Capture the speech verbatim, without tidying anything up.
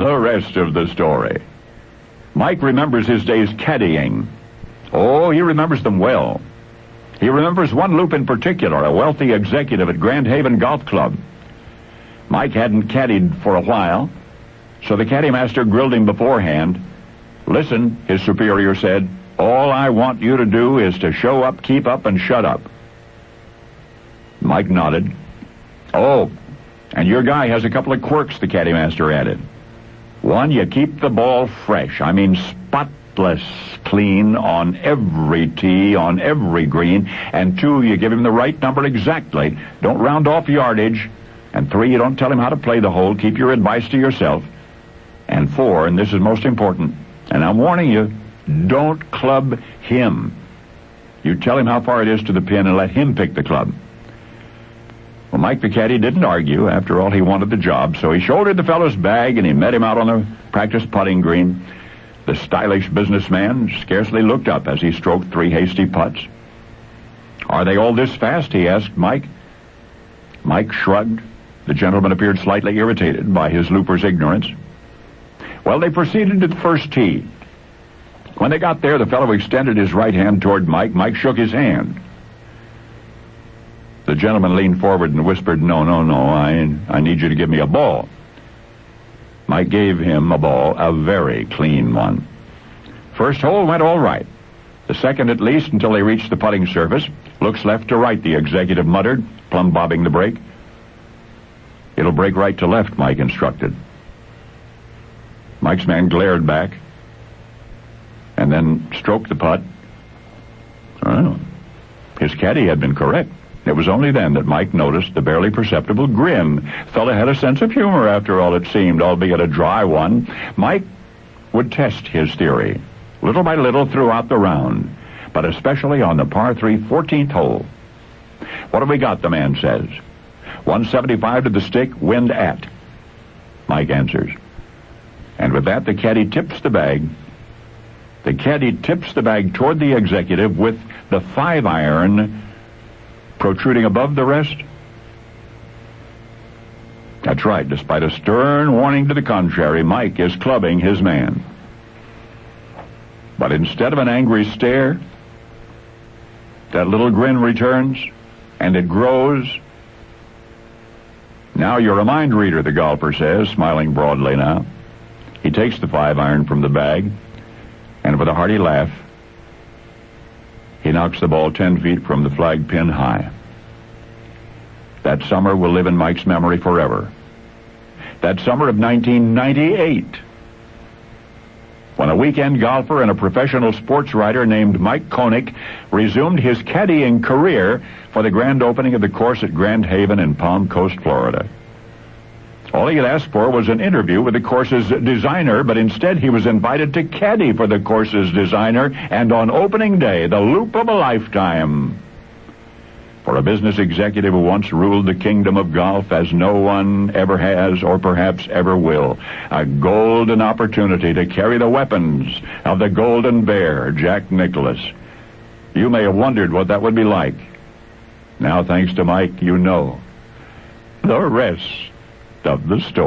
The rest of the story. Mike remembers his days caddying. Oh, he remembers them well. He remembers one loop in particular, a wealthy executive at Grand Haven Golf Club. Mike hadn't caddied for a while, so the caddy master grilled him beforehand. Listen, his superior said, all I want you to do is to show up, keep up, and shut up. Mike nodded. Oh, and your guy has a couple of quirks, the caddy master added. One, you keep the ball fresh. I mean spotless clean on every tee, on every green. And two, you give him the right number exactly. Don't round off yardage. And three, you don't tell him how to play the hole. Keep your advice to yourself. And four, and this is most important, and I'm warning you, don't club him. You tell him how far it is to the pin and let him pick the club. Well, Mike the caddy didn't argue. After all, he wanted the job, so he shouldered the fellow's bag and he met him out on the practice putting green. The stylish businessman scarcely looked up as he stroked three hasty putts. Are they all this fast? He asked Mike. Mike shrugged. The gentleman appeared slightly irritated by his looper's ignorance. Well, they proceeded to the first tee. When they got there, the fellow extended his right hand toward Mike. Mike shook his hand. The gentleman leaned forward and whispered, no, no, no, I, I need you to give me a ball. Mike gave him a ball, a very clean one. First hole went all right. The second at least, until they reached the putting surface. Looks left to right, the executive muttered, plumb bobbing the break. It'll break right to left, Mike instructed. Mike's man glared back and then stroked the putt. Oh, his caddy had been correct. It was only then that Mike noticed the barely perceptible grin. Fellow had a sense of humor, after all, it seemed, albeit a dry one. Mike would test his theory, little by little throughout the round, but especially on the par three fourteenth hole. What have we got, the man says. one seventy-five to the stick, wind at. Mike answers. And with that, the caddy tips the bag. The caddy tips the bag toward the executive with the five iron protruding above the rest. That's right. Despite a stern warning to the contrary, Mike is clubbing his man. But instead of an angry stare, that little grin returns, and it grows. Now you're a mind reader, the golfer says, smiling broadly now. He takes the five iron from the bag, and with a hearty laugh, he knocks the ball ten feet from the flag pin high. That summer will live in Mike's memory forever. That summer of nineteen ninety-eight, when a weekend golfer and a professional sports writer named Mike Koenig resumed his caddying career for the grand opening of the course at Grand Haven in Palm Coast, Florida. All he had asked for was an interview with the course's designer, but instead he was invited to caddy for the course's designer, and on opening day, the loop of a lifetime. For a business executive who once ruled the kingdom of golf as no one ever has or perhaps ever will, a golden opportunity to carry the weapons of the Golden Bear, Jack Nicklaus. You may have wondered what that would be like. Now, thanks to Mike, you know the rest of the story.